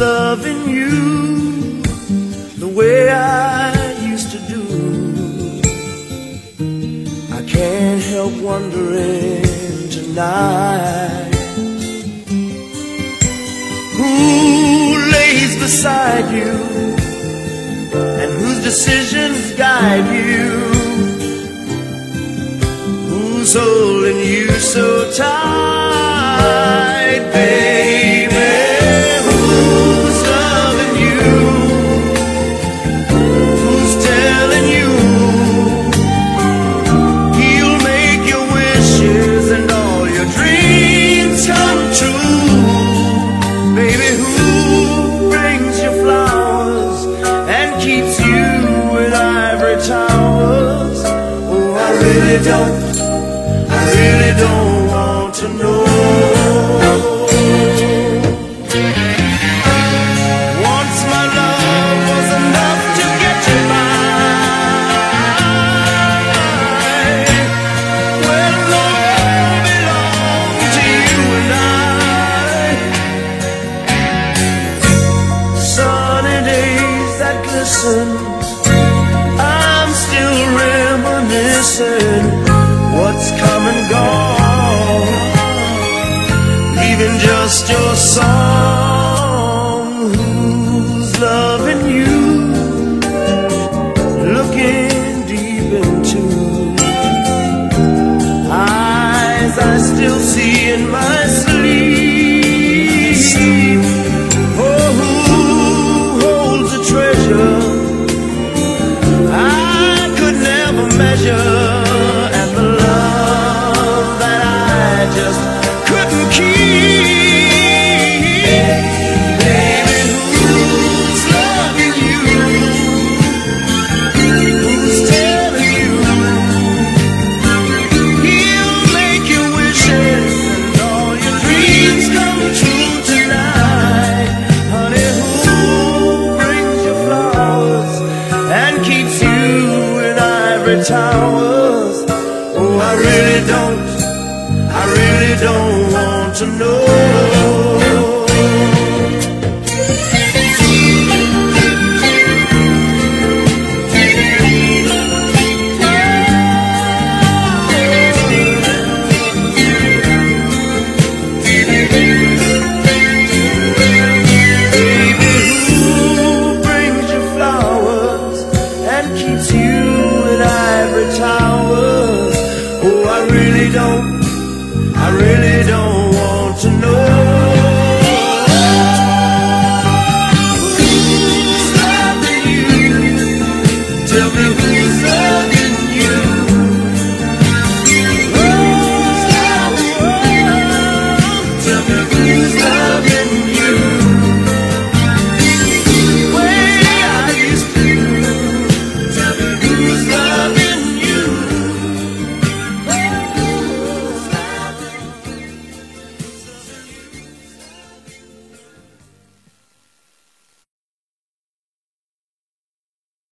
loving you the way I used to do? I can't help wondering tonight, who lays beside you and whose decisions guide you, who's holding you so tight, baby? Who's loving you? Who's telling you he'll make your wishes and all your dreams come true? Baby, who brings you flowers and keeps you in ivory towers? Oh, I really don't want to know. Once my love was enough to get you by. Well, love belonged to you and I. Sunny days that glisten, I'm still reminiscing. What's come and gone, leaving just your song. Who's loving you, looking deep into eyes I still see in my sleep? Oh, who holds a treasure I could never measure, towers? Oh, I really don't want to know.